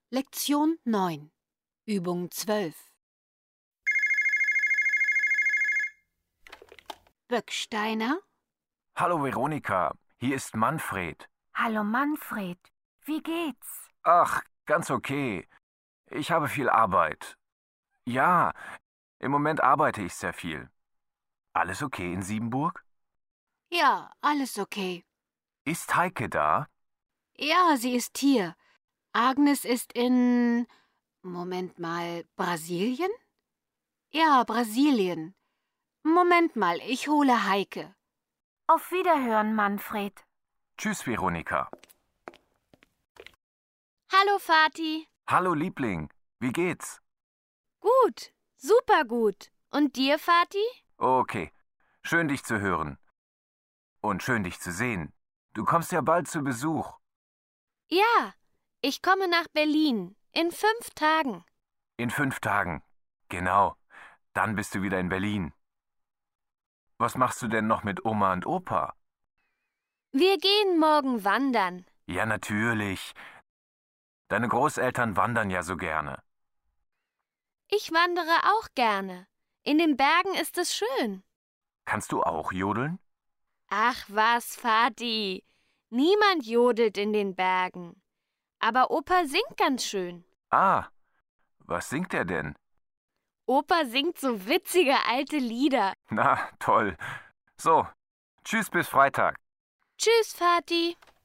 Lektion 9. Übung 12. Böcksteiner. Hallo Veronika, hier ist Manfred. Hallo Manfred, wie geht's? Ach, ganz okay. Ich habe viel Arbeit. Ja, im Moment arbeite ich sehr viel. Alles okay in Siebenburg? Ja, alles okay. Ist Heike da? Ja, sie ist hier. Agnes ist in... Moment mal, Brasilien? Ja, Brasilien. Moment mal, ich hole Heike. Auf Wiederhören, Manfred. Tschüss, Veronika. Hallo, Vati. Hallo, Liebling. Wie geht's? Gut, super gut. Und dir, Vati? Okay. Schön, dich zu hören. Und schön, dich zu sehen. Du kommst ja bald zu Besuch. Ja, ich komme nach Berlin. In 5 Tagen. In 5 Tagen. Genau. Dann bist du wieder in Berlin. Was machst du denn noch mit Oma und Opa? Wir gehen morgen wandern. Ja, natürlich. Deine Großeltern wandern ja so gerne. Ich wandere auch gerne. In den Bergen ist es schön. Kannst du auch jodeln? Ach was, Vati. Niemand jodelt in den Bergen. Aber Opa singt ganz schön. Ah, was singt er denn? Opa singt so witzige alte Lieder. Na, toll. So, tschüss bis Freitag. Tschüss, Vati.